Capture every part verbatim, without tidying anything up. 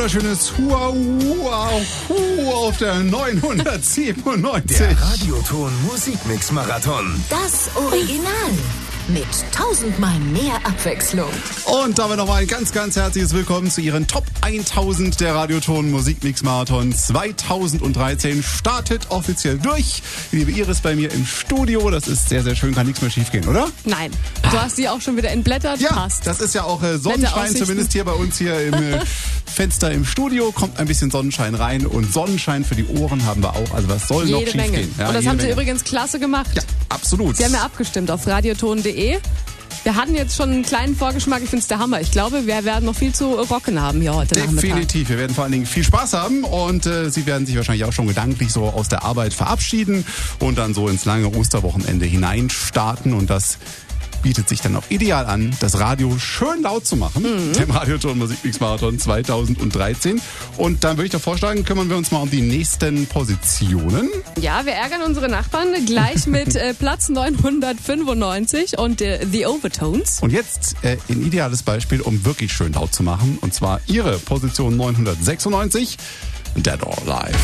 wunderschönes Hua Hua Hu auf der neunhundertsiebenundneunzig. Der Radioton Musikmix Marathon. Das Original. Mit tausendmal mehr Abwechslung. Und damit nochmal ein ganz, ganz herzliches Willkommen zu Ihren Top tausend der Radioton Musikmix Marathon zweitausenddreizehn. Startet offiziell durch. Die liebe Iris bei mir im Studio. Das ist sehr, sehr schön. Kann nichts mehr schief gehen, oder? Nein. Du hast sie auch schon wieder entblättert. Ja, passt. das ist ja auch äh, Sonnenschein, zumindest hier bei uns hier im äh, Fenster im Studio. Kommt ein bisschen Sonnenschein rein und Sonnenschein für die Ohren haben wir auch. Also was soll jede noch schief Menge. gehen? Ja, und das jede haben sie Menge. übrigens klasse gemacht. Ja, absolut. Sie haben ja abgestimmt auf radioton punkt de. Wir hatten jetzt schon einen kleinen Vorgeschmack. Ich finde es der Hammer. Ich glaube, wir werden noch viel zu rocken haben hier heute Nachmittag. Definitiv. Wir werden vor allen Dingen viel Spaß haben und äh, Sie werden sich wahrscheinlich auch schon gedanklich so aus der Arbeit verabschieden und dann so ins lange Osterwochenende hineinstarten und das bietet sich dann auch ideal an, das Radio schön laut zu machen, mhm. dem Radioton Musikmix Marathon zweitausenddreizehn. Und dann würde ich doch vorschlagen, kümmern wir uns mal um die nächsten Positionen. Ja, wir ärgern unsere Nachbarn gleich mit äh, Platz neunhundertfünfundneunzig und äh, The Overtones. Und jetzt äh, ein ideales Beispiel, um wirklich schön laut zu machen, und zwar Ihre Position neunhundertsechsundneunzig, Dead or Alive.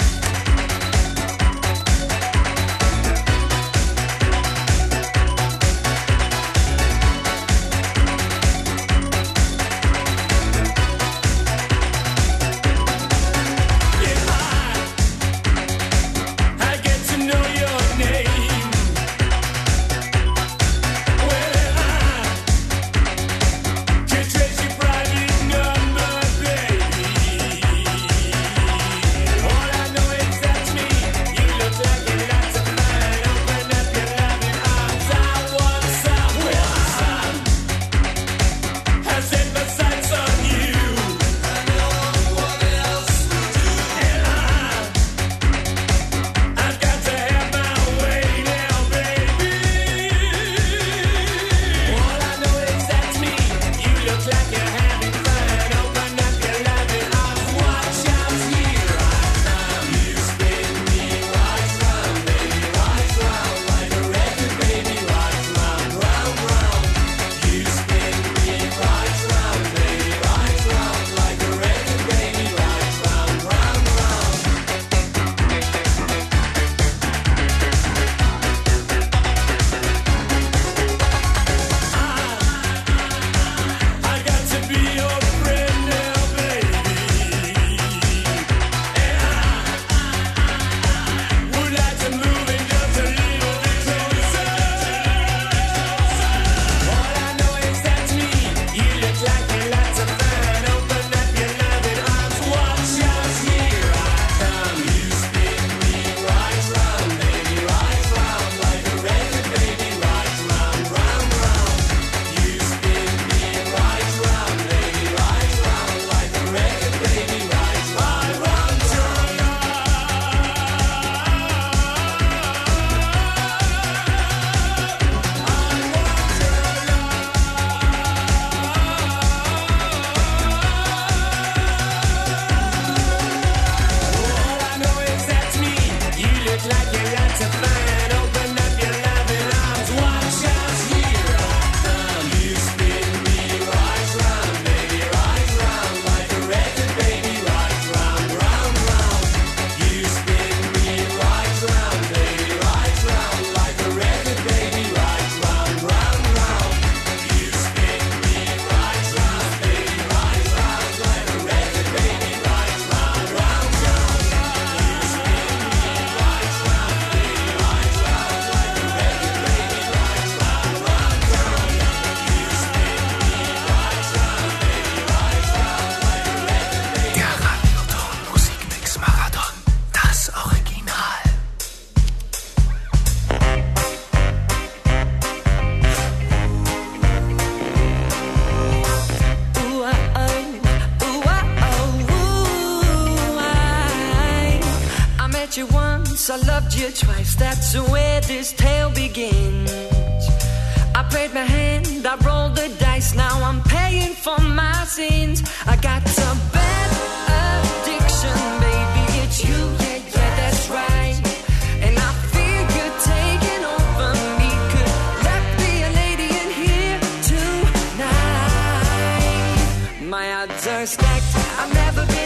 I loved you twice, that's where this tale begins. I played my hand, I rolled the dice, now I'm paying for my sins. I got a bad addiction, baby, it's you, yeah, yeah, that's right. And I feel you taking over me, could that be a lady in here tonight? My odds are stacked, I've never been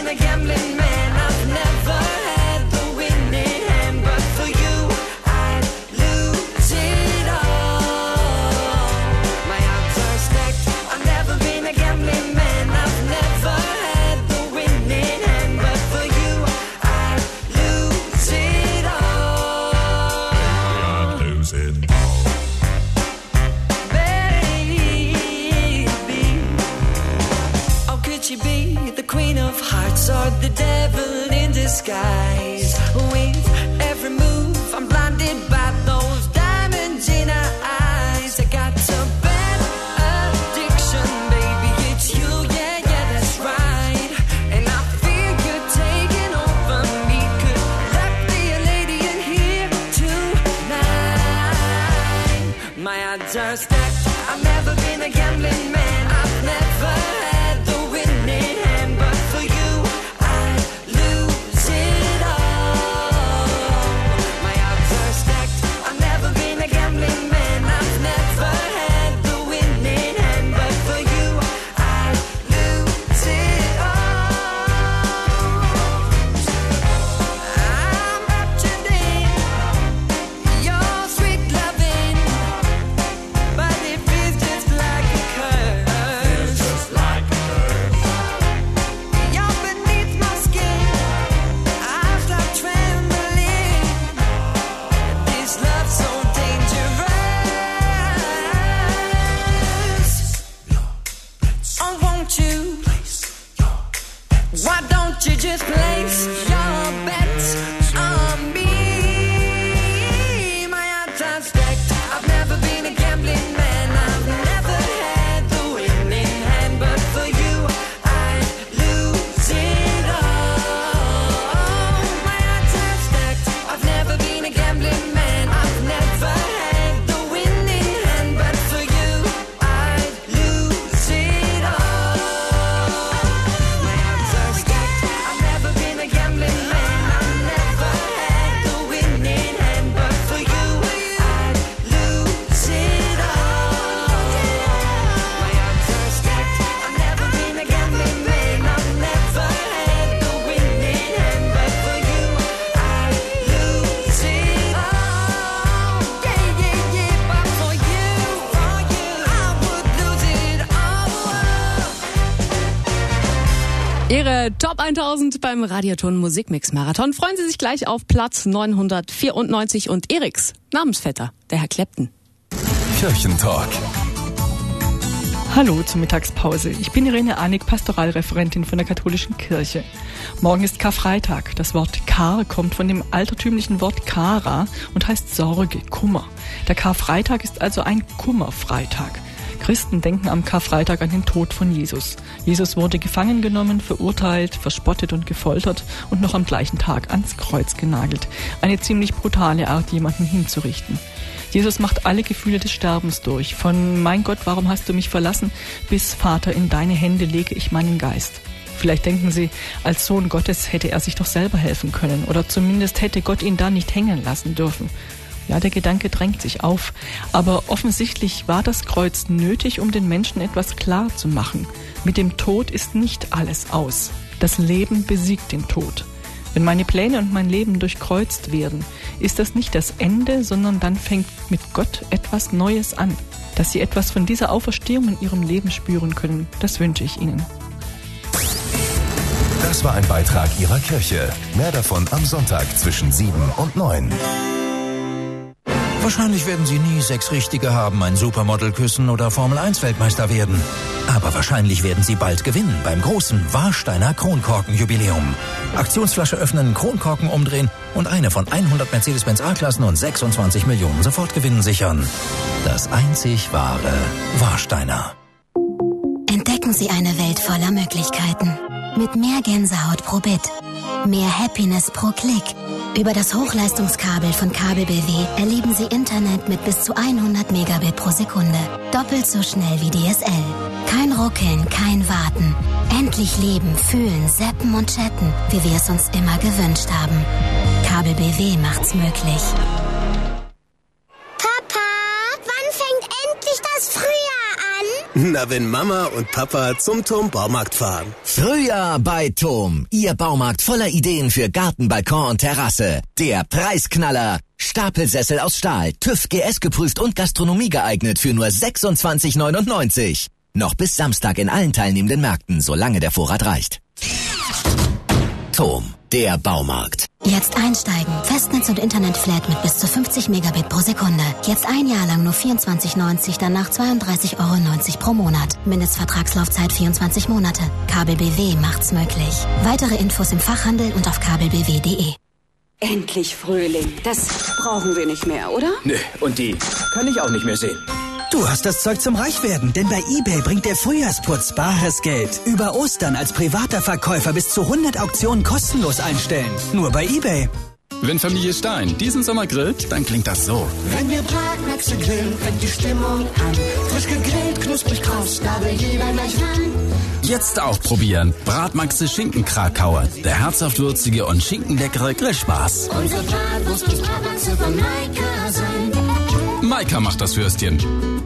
skies. With every move, I'm blinded by those diamonds in her eyes. I got a bad addiction, baby, it's you, yeah, yeah, that's right. And I feel you taking over me. Could that be a lady in here tonight? My odds are stacked, I've never been a gambling man. I've never had the winning hand, but for you, I'd lose it all. My odds are stacked, I've never been a gambling man. I've never had the winning hand, but for you, I'd lose it all. I'm raptured in your sweet loving, but it feels just like a curse. You're beneath my skin, I start trembling. This love's so dangerous. Oh, won't you? Why don't you just place your bets on me? My odds are stacked. I've never been a gambling man. I've never had the winning hand, but for you, I'd lose it all. My odds are stacked. I've never been a gambling man. I've never had the winning hand, but for you, I'd lose it all. My odds are stacked. I've never been a gambling man. I've never had the winning hand, but for you, I'd lose it all. My odds are stacked. I've never been a gambling man. I've never had the winning hand, but for you, I'd lose it all. Yeah, yeah, yeah, but for you, for you, I would lose it all. Ihre Top tausend beim Radioton Musikmix Marathon. Freuen Sie sich gleich auf Platz neunhundertvierundneunzig und Eriks Namensvetter, der Herr Clapton. Kirchentalk. Hallo zur Mittagspause. Ich bin Irene Ahnig, Pastoralreferentin von der katholischen Kirche. Morgen ist Karfreitag. Das Wort Kar kommt von dem altertümlichen Wort Kara und heißt Sorge, Kummer. Der Karfreitag ist also ein Kummerfreitag. Christen denken am Karfreitag an den Tod von Jesus. Jesus wurde gefangen genommen, verurteilt, verspottet und gefoltert und noch am gleichen Tag ans Kreuz genagelt. Eine ziemlich brutale Art, jemanden hinzurichten. Jesus macht alle Gefühle des Sterbens durch. Von mein Gott, warum hast du mich verlassen, bis Vater, in deine Hände lege ich meinen Geist. Vielleicht denken Sie, als Sohn Gottes hätte er sich doch selber helfen können oder zumindest hätte Gott ihn da nicht hängen lassen dürfen. Ja, der Gedanke drängt sich auf, aber offensichtlich war das Kreuz nötig, um den Menschen etwas klar zu machen. Mit dem Tod ist nicht alles aus. Das Leben besiegt den Tod. Wenn meine Pläne und mein Leben durchkreuzt werden, ist das nicht das Ende, sondern dann fängt mit Gott etwas Neues an. Dass Sie etwas von dieser Auferstehung in Ihrem Leben spüren können, das wünsche ich Ihnen. Das war ein Beitrag Ihrer Kirche. Mehr davon am Sonntag zwischen sieben und neun. Wahrscheinlich werden Sie nie sechs Richtige haben, ein Supermodel küssen oder Formel eins Weltmeister werden. Aber wahrscheinlich werden Sie bald gewinnen beim großen Warsteiner Kronkorken-Jubiläum. Aktionsflasche öffnen, Kronkorken umdrehen und eine von hundert Mercedes-Benz A-Klassen und sechsundzwanzig Millionen Sofortgewinnen sichern. Das einzig wahre Warsteiner. Entdecken Sie eine Welt voller Möglichkeiten. Mit mehr Gänsehaut pro Bit. Mehr Happiness pro Klick. Über das Hochleistungskabel von Kabel B W erleben Sie Internet mit bis zu hundert Megabit pro Sekunde. Doppelt so schnell wie D S L. Kein Ruckeln, kein Warten. Endlich leben, fühlen, zappen und chatten, wie wir es uns immer gewünscht haben. Kabel B W macht's möglich. Papa, wann fängt endlich das Frühjahr an? Na, wenn Mama und Papa zum Tom Baumarkt fahren. Frühjahr bei Tom. Ihr Baumarkt voller Ideen für Garten, Balkon und Terrasse. Der Preisknaller. Stapelsessel aus Stahl, TÜV G S geprüft und Gastronomie geeignet für nur sechsundzwanzig neunundneunzig. Noch bis Samstag in allen teilnehmenden Märkten, solange der Vorrat reicht. Tom. der Baumarkt. Jetzt einsteigen. Festnetz und Internetflat mit bis zu fünfzig Megabit pro Sekunde. Jetzt ein Jahr lang nur vierundzwanzig neunzig, danach zweiunddreißig Euro neunzig pro Monat. Mindestvertragslaufzeit vierundzwanzig Monate. Kabel B W macht's möglich. Weitere Infos im Fachhandel und auf kabel b w punkt de. Endlich Frühling. Das brauchen wir nicht mehr, oder? Nö, und die kann ich auch nicht mehr sehen. Du hast das Zeug zum Reichwerden, denn bei eBay bringt der Frühjahrsputz bares Geld. Über Ostern als privater Verkäufer bis zu hundert Auktionen kostenlos einstellen. Nur bei eBay. Wenn Familie Stein diesen Sommer grillt, dann klingt das so. Wenn wir Bratmaxe grillen, fängt die Stimmung an. Frisch gegrillt, knusprig kross, da will jeder gleich ran. Jetzt auch probieren. Bratmaxe Schinken-Krakauer. Der herzhaft würzige und schinkenleckere Grillspaß. Unsere Bratwurst muss Bratmaxe von Maika sein. Maika macht das Würstchen.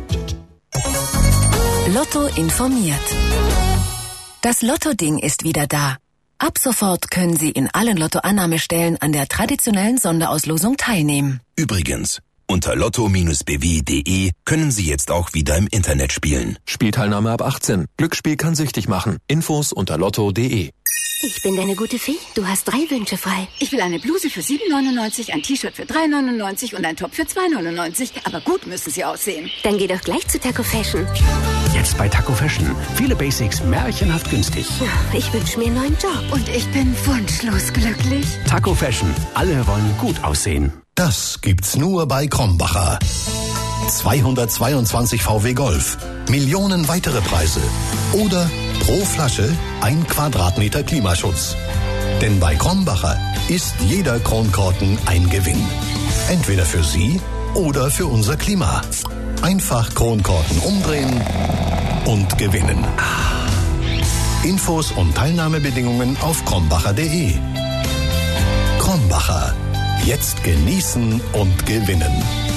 Lotto informiert. Das Lotto-Ding ist wieder da. Ab sofort können Sie in allen Lottoannahmestellen an der traditionellen Sonderauslosung teilnehmen. Übrigens, unter lotto Bindestrich b w punkt de können Sie jetzt auch wieder im Internet spielen. Spielteilnahme ab achtzehn. Glücksspiel kann süchtig machen. Infos unter lotto punkt de. Ich bin deine gute Fee. Du hast drei Wünsche frei. Ich will eine Bluse für sieben neunundneunzig, ein T-Shirt für drei neunundneunzig und ein Top für zwei neunundneunzig. Aber gut müssen sie aussehen. Dann geh doch gleich zu Taco Fashion. Jetzt bei Taco Fashion. Viele Basics märchenhaft günstig. Ich wünsche mir einen neuen Job. Und ich bin wunschlos glücklich. Taco Fashion. Alle wollen gut aussehen. Das gibt's nur bei Krombacher. zweihundertzweiundzwanzig V W Golf. Millionen weitere Preise. Oder pro Flasche ein Quadratmeter Klimaschutz. Denn bei Krombacher ist jeder Kronkorken ein Gewinn. Entweder für Sie oder für unser Klima. Einfach Kronkorken umdrehen und gewinnen. Infos und Teilnahmebedingungen auf krombacher punkt de. Krombacher. Jetzt genießen und gewinnen.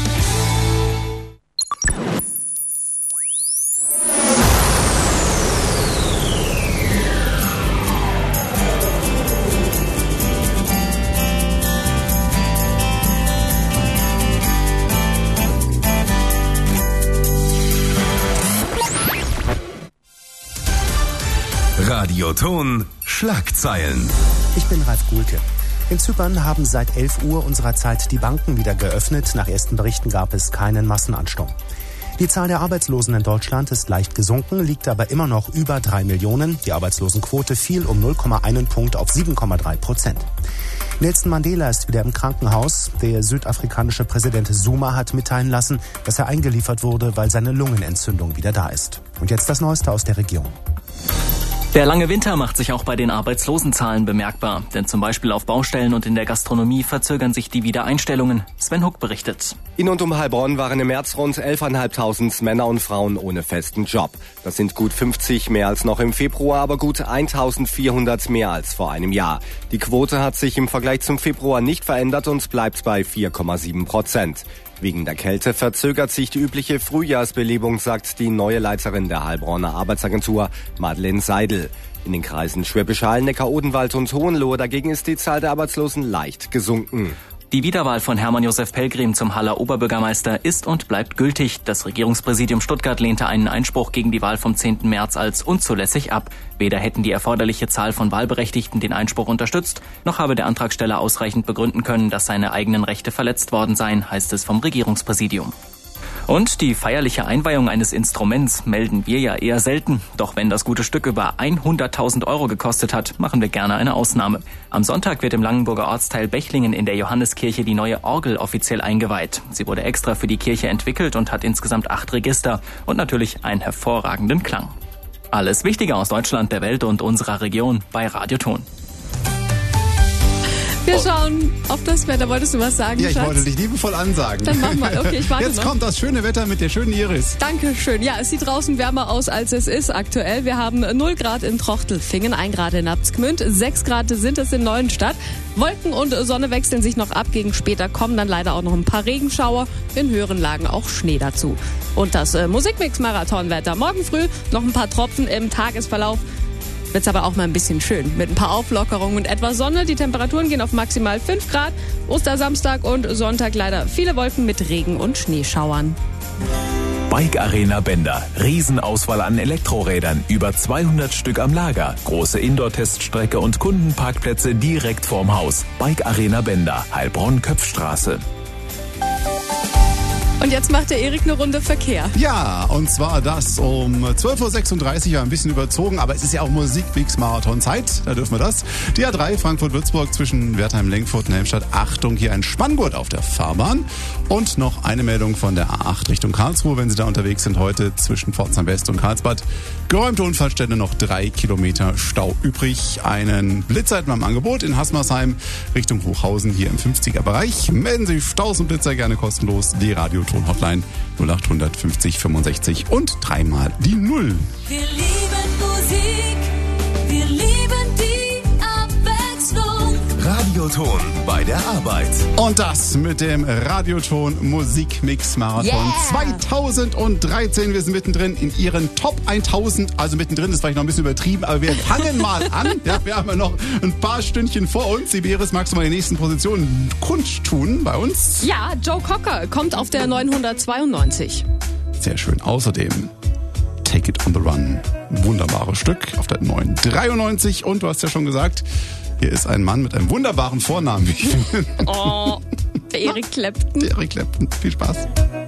Radioton Schlagzeilen. Ich bin Ralf Guhlke. In Zypern haben seit elf Uhr unserer Zeit die Banken wieder geöffnet. Nach ersten Berichten gab es keinen Massenansturm. Die Zahl der Arbeitslosen in Deutschland ist leicht gesunken, liegt aber immer noch über drei Millionen. Die Arbeitslosenquote fiel um null Komma eins Punkt auf sieben Komma drei Prozent. Nelson Mandela ist wieder im Krankenhaus. Der südafrikanische Präsident Zuma hat mitteilen lassen, dass er eingeliefert wurde, weil seine Lungenentzündung wieder da ist. Und jetzt das Neueste aus der Region. Der lange Winter macht sich auch bei den Arbeitslosenzahlen bemerkbar. Denn zum Beispiel auf Baustellen und in der Gastronomie verzögern sich die Wiedereinstellungen. Sven Huck berichtet. In und um Heilbronn waren im März rund elftausendfünfhundert Männer und Frauen ohne festen Job. Das sind gut fünfzig mehr als noch im Februar, aber gut eintausendvierhundert mehr als vor einem Jahr. Die Quote hat sich im Vergleich zum Februar nicht verändert und bleibt bei vier Komma sieben Prozent. Wegen der Kälte verzögert sich die übliche Frühjahrsbelebung, sagt die neue Leiterin der Heilbronner Arbeitsagentur, Madeleine Seidel. In den Kreisen Schwäbisch Hall, Neckar-Odenwald und Hohenlohe dagegen ist die Zahl der Arbeitslosen leicht gesunken. Die Wiederwahl von Hermann Josef Pellgrim zum Haller Oberbürgermeister ist und bleibt gültig. Das Regierungspräsidium Stuttgart lehnte einen Einspruch gegen die Wahl vom zehnten März als unzulässig ab. Weder hätten die erforderliche Zahl von Wahlberechtigten den Einspruch unterstützt, noch habe der Antragsteller ausreichend begründen können, dass seine eigenen Rechte verletzt worden seien, heißt es vom Regierungspräsidium. Und die feierliche Einweihung eines Instruments melden wir ja eher selten. Doch wenn das gute Stück über hunderttausend Euro gekostet hat, machen wir gerne eine Ausnahme. Am Sonntag wird im Langenburger Ortsteil Bechlingen in der Johanneskirche die neue Orgel offiziell eingeweiht. Sie wurde extra für die Kirche entwickelt und hat insgesamt acht Register und natürlich einen hervorragenden Klang. Alles Wichtige aus Deutschland, der Welt und unserer Region bei Radioton. Wir schauen auf das Wetter. Wolltest du was sagen, Ja, ich Schatz? wollte dich liebevoll ansagen. Dann mach mal. Okay, ich warte Jetzt noch. kommt das schöne Wetter mit der schönen Iris. Dankeschön. Ja, es sieht draußen wärmer aus, als es ist aktuell. Wir haben null Grad in Trochtelfingen, ein Grad in Abtsgmünd, sechs Grad sind es in Neuenstadt. Wolken und Sonne wechseln sich noch ab. Gegen später kommen dann leider auch noch ein paar Regenschauer. In höheren Lagen auch Schnee dazu. Und das äh, Musikmix-Marathon-Wetter. Morgen früh noch ein paar Tropfen im Tagesverlauf. Wird's aber auch mal ein bisschen schön. Mit ein paar Auflockerungen und etwas Sonne. Die Temperaturen gehen auf maximal fünf Grad. Ostersamstag und Sonntag leider viele Wolken mit Regen und Schneeschauern. Bike Arena Bender. Riesenauswahl an Elektrorädern, über zweihundert Stück am Lager. Große Indoor-Teststrecke und Kundenparkplätze direkt vorm Haus. Bike Arena Bender, Heilbronn-Köpfstraße. Und jetzt macht der Erik eine Runde Verkehr. Ja, und zwar das um zwölf Uhr sechsunddreißig, ja, ein bisschen überzogen, aber es ist ja auch Musik-Mix-Marathon-Zeit, da dürfen wir das. Die A drei Frankfurt-Würzburg zwischen Wertheim-Lenkfurt und Helmstadt. Achtung, hier ein Spanngurt auf der Fahrbahn. Und noch eine Meldung von der A acht Richtung Karlsruhe, wenn Sie da unterwegs sind, heute zwischen Pforzheim West und Karlsbad. Geräumte Unfallstelle, noch drei Kilometer Stau übrig. Einen Blitzer hätten wir im Angebot in Haßmersheim Richtung Hochhausen hier im fünfziger Bereich. Melden Sie Staus und Blitzer gerne kostenlos. Die Radioton-Hotline null acht fünfzig fünfundsechzig und dreimal die Null. Wir lieben Musik, wir lieben die Abwechslung. Radioton bei der Arbeit. Und das mit dem Radioton Musikmix Marathon Yeah. zweitausenddreizehn. Wir sind mittendrin in Ihren Top tausend. Also mittendrin ist vielleicht noch ein bisschen übertrieben, aber wir fangen mal an. Ja, wir haben ja noch ein paar Stündchen vor uns. Siberis, magst du mal die nächsten Positionen kundtun bei uns? Ja, Joe Cocker kommt auf der neunhundertzweiundneunzig. Sehr schön. Außerdem Take It on the Run. Wunderbares Stück auf der neunhundertdreiundneunzig. Und du hast ja schon gesagt, hier ist ein Mann mit einem wunderbaren Vornamen. Oh, der Eric Clapton. Der Eric Clapton. Viel Spaß.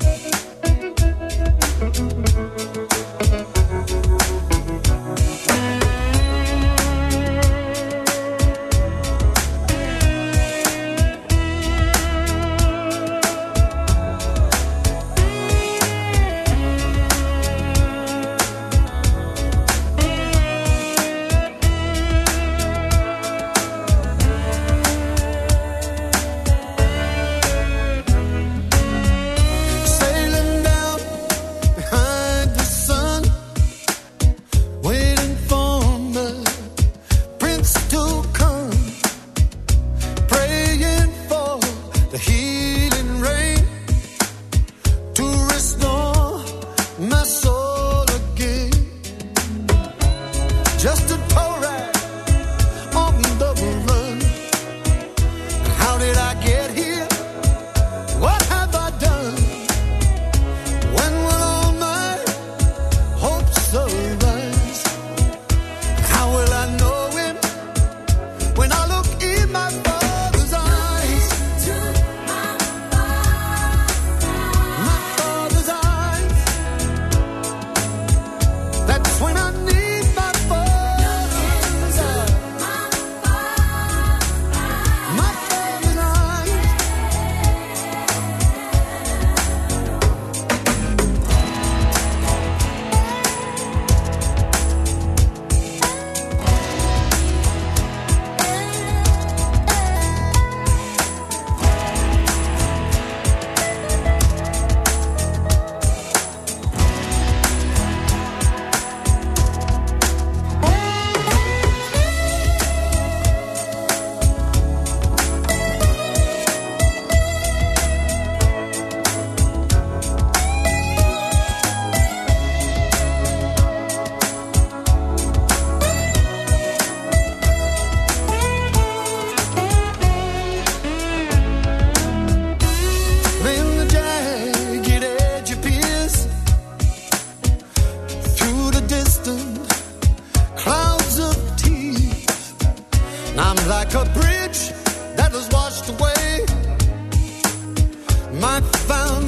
like a bridge that was washed away. My found